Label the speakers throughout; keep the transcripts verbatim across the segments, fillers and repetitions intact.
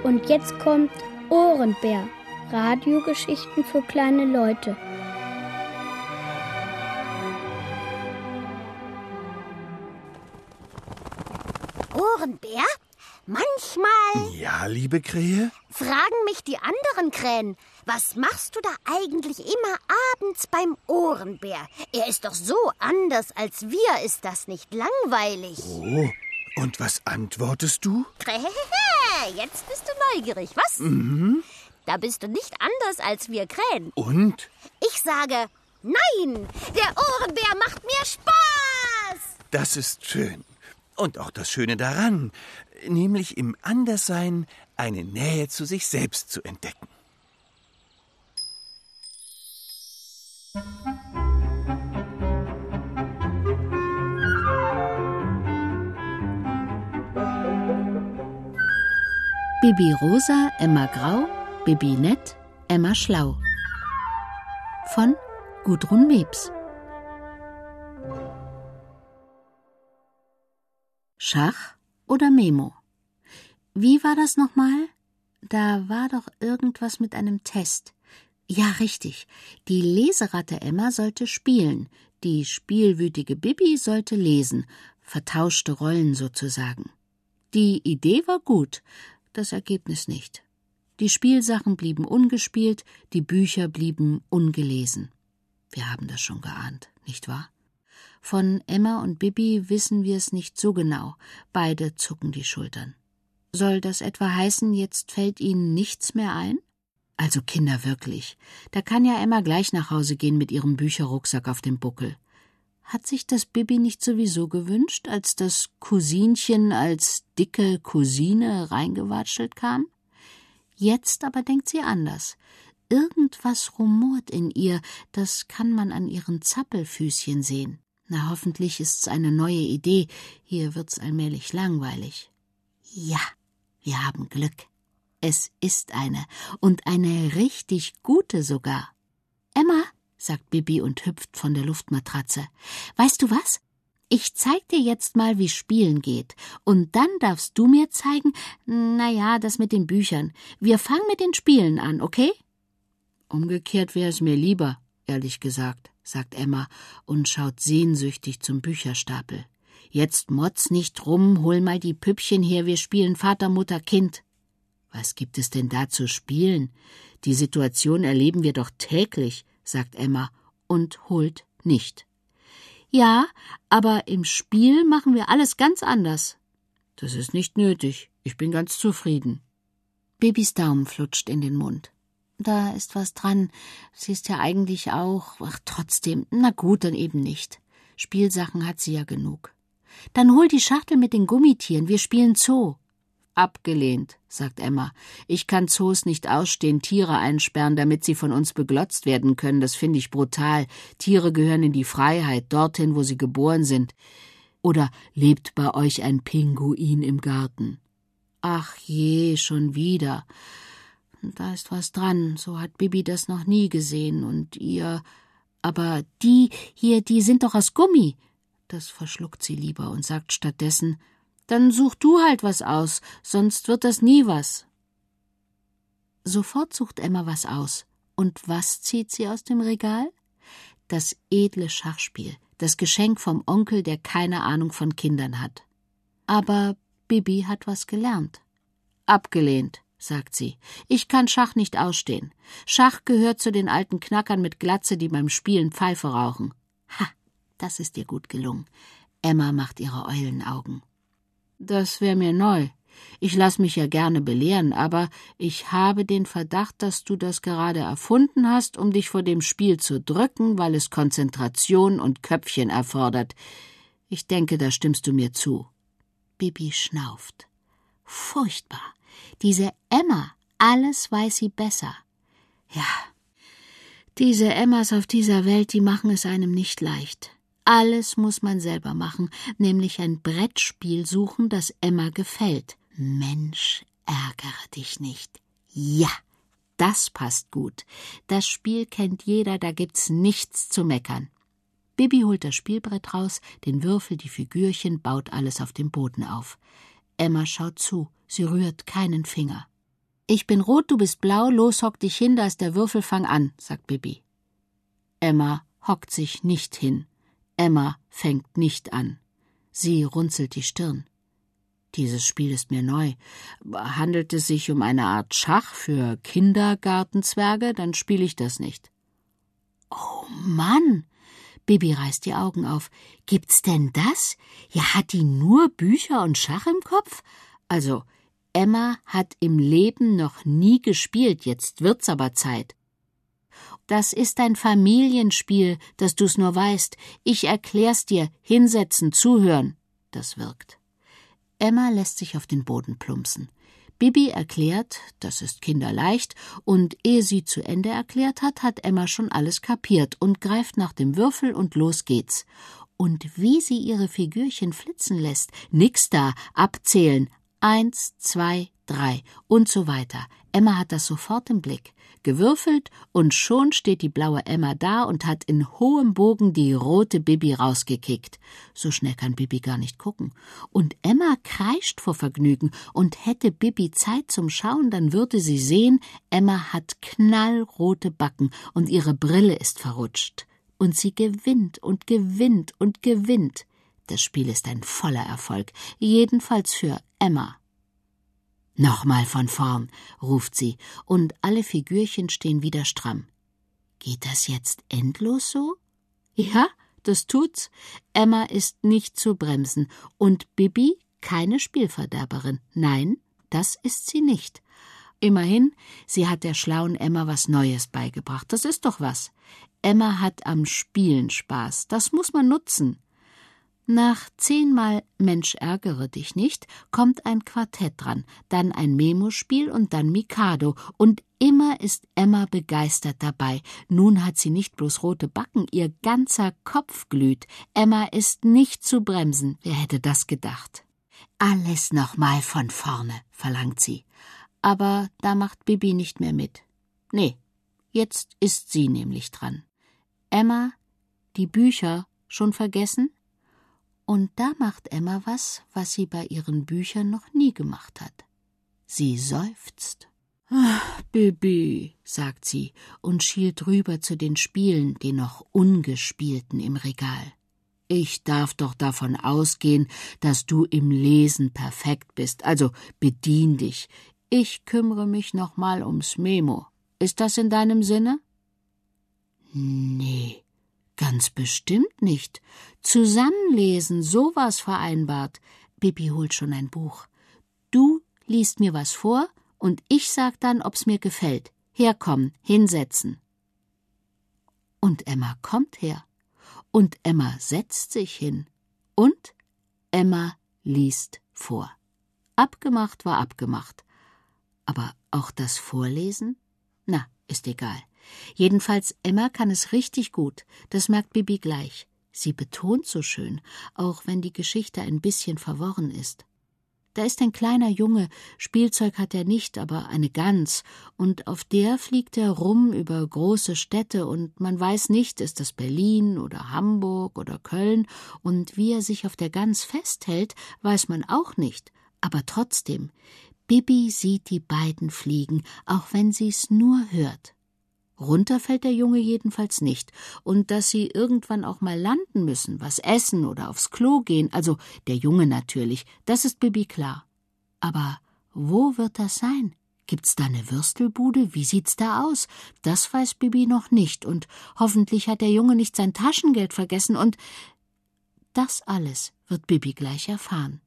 Speaker 1: Und jetzt kommt Ohrenbär. Radiogeschichten für kleine Leute.
Speaker 2: Ohrenbär? Manchmal...
Speaker 3: Ja, liebe Krähe?
Speaker 2: Fragen mich die anderen Krähen, was machst du da eigentlich immer abends beim Ohrenbär? Er ist doch so anders als wir, ist das nicht langweilig?
Speaker 3: Oh, und was antwortest du?
Speaker 2: Krähe, jetzt bist du neugierig, was?
Speaker 3: Mhm.
Speaker 2: Da bist du nicht anders als wir Krähen.
Speaker 3: Und?
Speaker 2: Ich sage, nein, der Ohrenbär macht mir Spaß!
Speaker 3: Das ist schön. Und auch das Schöne daran, nämlich im Anderssein eine Nähe zu sich selbst zu entdecken.
Speaker 4: Bibi Rosa, Emma Grau, Bibi Nett, Emma Schlau. Von Gudrun Mebs. Schach oder Memo? Wie war das nochmal? Da war doch irgendwas mit einem Test. Ja, richtig. Die Leseratte Emma sollte spielen, die spielwütige Bibi sollte lesen, vertauschte Rollen sozusagen. Die Idee war gut, das Ergebnis nicht. Die Spielsachen blieben ungespielt, die Bücher blieben ungelesen. Wir haben das schon geahnt, nicht wahr? Von Emma und Bibi wissen wir es nicht so genau. Beide zucken die Schultern. Soll das etwa heißen, jetzt fällt ihnen nichts mehr ein? Also Kinder, wirklich. Da kann ja Emma gleich nach Hause gehen mit ihrem Bücherrucksack auf dem Buckel. Hat sich das Bibi nicht sowieso gewünscht, als das Cousinchen als dicke Cousine reingewatschelt kam? Jetzt aber denkt sie anders. Irgendwas rumort in ihr, das kann man an ihren Zappelfüßchen sehen. Na, hoffentlich ist's eine neue Idee. Hier wird's allmählich langweilig. Ja, wir haben Glück. Es ist eine. Und eine richtig gute sogar. Emma, sagt Bibi und hüpft von der Luftmatratze. Weißt du was? Ich zeig dir jetzt mal, wie Spielen geht. Und dann darfst du mir zeigen, na ja, das mit den Büchern. Wir fangen mit den Spielen an, okay? Umgekehrt wäre es mir lieber, ehrlich gesagt, sagt Emma und schaut sehnsüchtig zum Bücherstapel. Jetzt motz nicht rum, hol mal die Püppchen her, wir spielen Vater, Mutter, Kind. Was gibt es denn da zu spielen? Die Situation erleben wir doch täglich, sagt Emma und holt nicht. Ja, aber im Spiel machen wir alles ganz anders. Das ist nicht nötig, ich bin ganz zufrieden. Bibis Daumen flutscht in den Mund. Da ist was dran. Sie ist ja eigentlich auch... Ach, trotzdem, na gut, dann eben nicht. Spielsachen hat sie ja genug. Dann hol die Schachtel mit den Gummitieren, wir spielen Zoo. Abgelehnt, sagt Emma. Ich kann Zoos nicht ausstehen, Tiere einsperren, damit sie von uns beglotzt werden können. Das finde ich brutal. Tiere gehören in die Freiheit, dorthin, wo sie geboren sind. Oder lebt bei euch ein Pinguin im Garten? Ach je, schon wieder. Da ist was dran, so hat Bibi das noch nie gesehen. Und ihr... Aber die hier, die sind doch aus Gummi. Das verschluckt sie lieber und sagt stattdessen, dann such du halt was aus, sonst wird das nie was. Sofort sucht Emma was aus. Und was zieht sie aus dem Regal? Das edle Schachspiel, das Geschenk vom Onkel, der keine Ahnung von Kindern hat. Aber Bibi hat was gelernt. Abgelehnt, sagt sie. Ich kann Schach nicht ausstehen. Schach gehört zu den alten Knackern mit Glatze, die beim Spielen Pfeife rauchen. Ha, das ist dir gut gelungen. Emma macht ihre Eulenaugen. Das wäre mir neu. Ich lass mich ja gerne belehren, aber ich habe den Verdacht, dass du das gerade erfunden hast, um dich vor dem Spiel zu drücken, weil es Konzentration und Köpfchen erfordert. Ich denke, da stimmst du mir zu. Bibi schnauft. Furchtbar. Diese Emma, alles weiß sie besser. Ja, diese Emmas auf dieser Welt, die machen es einem nicht leicht. Alles muss man selber machen, nämlich ein Brettspiel suchen, das Emma gefällt. Mensch, ärgere dich nicht. Ja, das passt gut. Das Spiel kennt jeder, da gibt's nichts zu meckern. Bibi holt das Spielbrett raus, den Würfel, die Figürchen, baut alles auf dem Boden auf. Emma schaut zu, sie rührt keinen Finger. Ich bin rot, du bist blau, los, hock dich hin, da ist der Würfel, fang an, sagt Bibi. Emma hockt sich nicht hin. Emma fängt nicht an. Sie runzelt die Stirn. Dieses Spiel ist mir neu. Handelt es sich um eine Art Schach für Kindergartenzwerge, dann spiele ich das nicht. Oh Mann! Bibi reißt die Augen auf. Gibt's denn das? Ja, hat die nur Bücher und Schach im Kopf? Also, Emma hat im Leben noch nie gespielt, jetzt wird's aber Zeit. Das ist ein Familienspiel, dass du's nur weißt. Ich erklär's dir. Hinsetzen, zuhören. Das wirkt. Emma lässt sich auf den Boden plumpsen. Bibi erklärt, das ist kinderleicht, und ehe sie zu Ende erklärt hat, hat Emma schon alles kapiert und greift nach dem Würfel und los geht's. Und wie sie ihre Figürchen flitzen lässt, nix da, abzählen, eins, zwei, drei und so weiter. Emma hat das sofort im Blick. Gewürfelt und schon steht die blaue Emma da und hat in hohem Bogen die rote Bibi rausgekickt. So schnell kann Bibi gar nicht gucken. Und Emma kreischt vor Vergnügen, und hätte Bibi Zeit zum Schauen, dann würde sie sehen, Emma hat knallrote Backen und ihre Brille ist verrutscht. Und sie gewinnt und gewinnt und gewinnt. Das Spiel ist ein voller Erfolg, jedenfalls für Emma. »Nochmal von vorn«, ruft sie, und alle Figürchen stehen wieder stramm. »Geht das jetzt endlos so?« »Ja, das tut's. Emma ist nicht zu bremsen. Und Bibi keine Spielverderberin. Nein, das ist sie nicht. Immerhin, sie hat der schlauen Emma was Neues beigebracht. Das ist doch was. Emma hat am Spielen Spaß. Das muss man nutzen.« Nach zehnmal »Mensch, ärgere dich nicht« kommt ein Quartett dran, dann ein Memo-Spiel und dann Mikado. Und immer ist Emma begeistert dabei. Nun hat sie nicht bloß rote Backen, ihr ganzer Kopf glüht. Emma ist nicht zu bremsen. Wer hätte das gedacht? »Alles noch mal von vorne«, verlangt sie. Aber da macht Bibi nicht mehr mit. Nee, jetzt ist sie nämlich dran. Emma, die Bücher schon vergessen? Und da macht Emma was, was sie bei ihren Büchern noch nie gemacht hat. Sie seufzt. »Ach, Bibi«, sagt sie und schielt rüber zu den Spielen, den noch ungespielten im Regal. »Ich darf doch davon ausgehen, dass du im Lesen perfekt bist, also bedien dich. Ich kümmere mich noch mal ums Memo. Ist das in deinem Sinne?« »Nee, ganz bestimmt nicht. Zusammenlesen, sowas vereinbart.« Bibi holt schon ein Buch. »Du liest mir was vor und ich sag dann, ob's mir gefällt. Herkommen, hinsetzen.« Und Emma kommt her. Und Emma setzt sich hin. Und Emma liest vor. Abgemacht war abgemacht. Aber auch das Vorlesen? Na, ist egal. Jedenfalls, Emma kann es richtig gut. Das merkt Bibi gleich. Sie betont so schön, auch wenn die Geschichte ein bisschen verworren ist. Da ist ein kleiner Junge, Spielzeug hat er nicht, aber eine Gans, und auf der fliegt er rum über große Städte, und man weiß nicht, ist das Berlin oder Hamburg oder Köln, und wie er sich auf der Gans festhält, weiß man auch nicht, aber trotzdem, Bibi sieht die beiden fliegen, auch wenn sie's nur hört. Runter fällt der Junge jedenfalls nicht, und dass sie irgendwann auch mal landen müssen, was essen oder aufs Klo gehen, also der Junge natürlich, das ist Bibi klar. Aber wo wird das sein? Gibt's da eine Würstelbude? Wie sieht's da aus? Das weiß Bibi noch nicht, und hoffentlich hat der Junge nicht sein Taschengeld vergessen, und das alles wird Bibi gleich erfahren.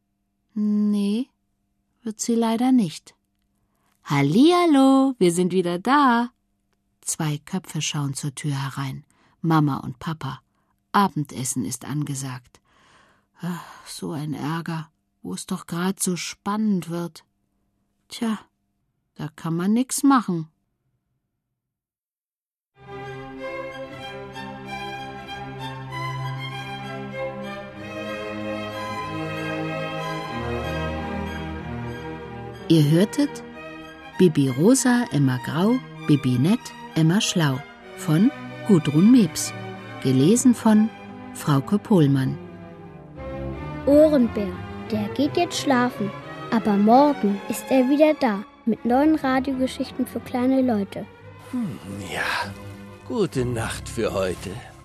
Speaker 4: Nee, wird sie leider nicht. Hallihallo, wir sind wieder da. Zwei Köpfe schauen zur Tür herein. Mama und Papa. Abendessen ist angesagt. Ach, so ein Ärger, wo es doch grad so spannend wird. Tja, da kann man nix machen. Ihr hörtet Bibi Rosa, Emma Grau, Bibi Nett, Emma Schlau von Gudrun Mebs. Gelesen von Frauke Pohlmann.
Speaker 1: Ohrenbär, der geht jetzt schlafen, aber morgen ist er wieder da mit neuen Radiogeschichten für kleine Leute.
Speaker 3: Hm, ja, gute Nacht für heute.